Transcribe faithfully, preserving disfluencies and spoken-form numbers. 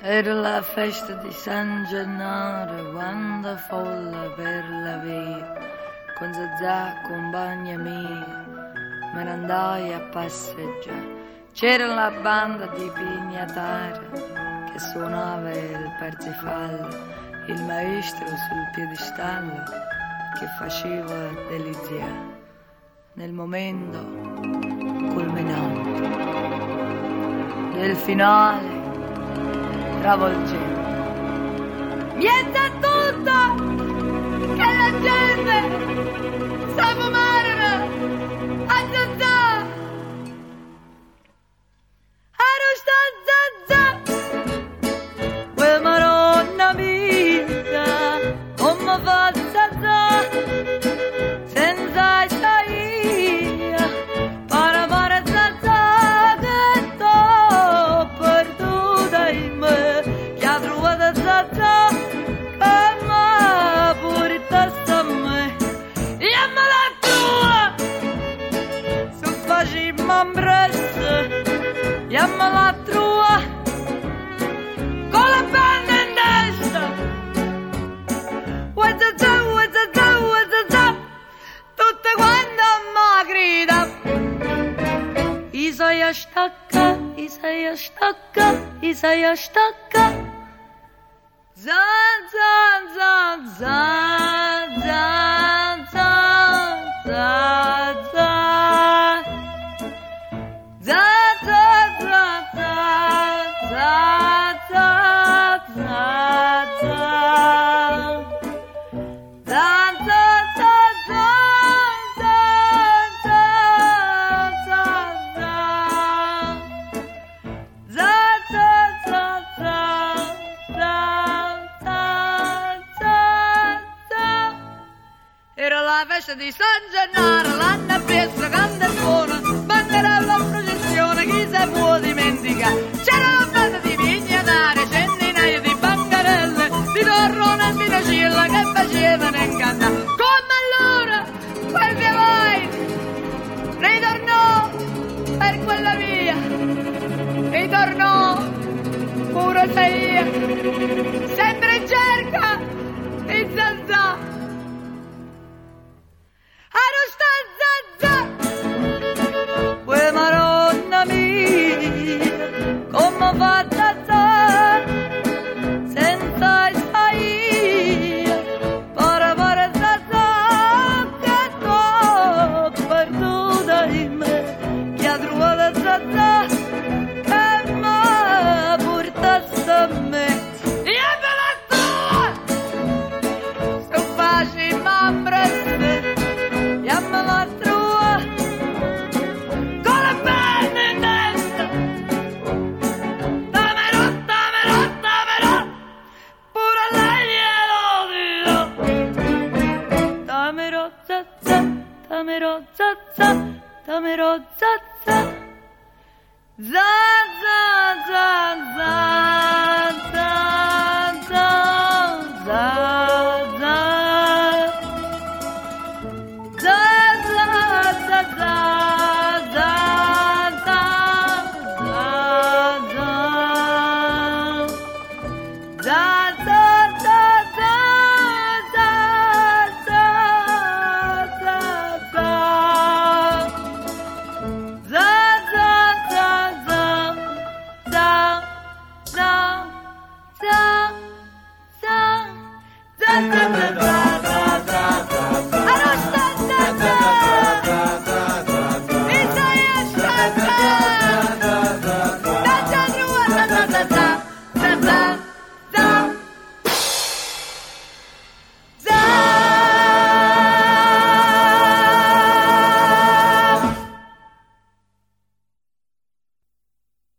Era la festa di San Gennaro, quando folla per la via, con Zazà, compagna mia, me ne andai a passeggiare. C'era la banda di Pignatara che suonava il parzifallo, il maestro sul piedistallo che faceva deliziare. Nel momento culminante del finale travolgente. Miezza tutta che la gente sa fumare a Zazà, a Rosta Zazà, quel maronna mia, come fa Zazà, senza isaia, para para Zazà, che t'ho perduta in me, che ha trovato Zazà, che m'ha portato a me, e me la tua, su facciamo impressa, e me la tua, con la penna in testa, ua Zazà, ua Zazà, ua Zazà, tutte quante mi grida. Isaia stacca, Isaia stacca, Isaia stacca. Zan, zan, zan, zan, zan, zan, zan, zan. Zan, zan, zan, zan, zan, zan, zan, zan. Zan, zan, zan, zan, zan, zan, zan. Zan, zan, zan, zan, zan, zan, zan, zan. Era la festa di San Gennaro, l'anno appresso, grande e buona, banderella in processione, chi se può dimenticare? C'era la banda di Pignatara, centinaia di bancarelle, di torrone e di nocilla che facevano incantare. Come allora, quel che vai, ritornò per quella via, ritornò pure Saia, sempre in cerca di Zazà. Arosta Zazà, quella maronna mia, come fa Zazà, senza isaia, para para Zazà, che t'ho perduta in me, che ha trovato Zazà, che m'ha portato a me. E me la tua, su facciamo impressa, e me la tua, con la penna in testa. Damelo, damelo, damelo, pure a lei glielo dirò. Damelo Zazà, damelo Zazà, damelo Zazà. Zazà, Zazà, Zazà, Zazà. Zazà, Zazà, Zazà, Zazà. Zazà, Zazà, Zazà, Zazà. Zazà, Zazà, Zazà, Zazà, Zazà, Zazà.